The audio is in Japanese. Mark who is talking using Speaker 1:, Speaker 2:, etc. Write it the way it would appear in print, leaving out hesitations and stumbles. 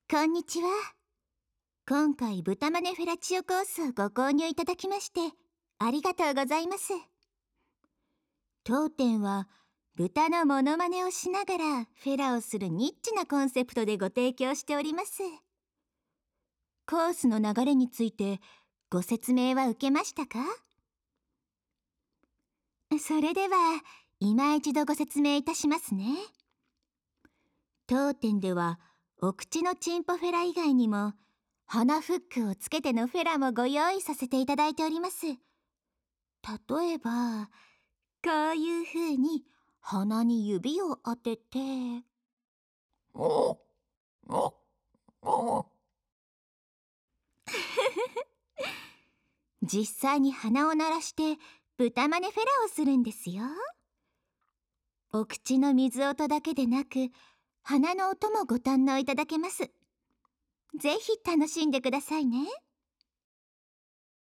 Speaker 1: こんにちは。今回豚マネフェラチオコースをご購入いただきましてありがとうございます。当店は豚のモノマネをしながらフェラをするニッチなコンセプトでご提供しております。コースの流れについてご説明は受けましたか？それでは今一度ご説明いたしますね。当店ではお口のチンポフェラ以外にも鼻フックをつけてのフェラもご用意させていただいております。例えばこういう風に鼻に指を当てて実際に鼻を鳴らして豚マネフェラをするんですよ。お口の水音だけでなく鼻の音もご堪能いただけます。ぜひ楽しんでくださいね。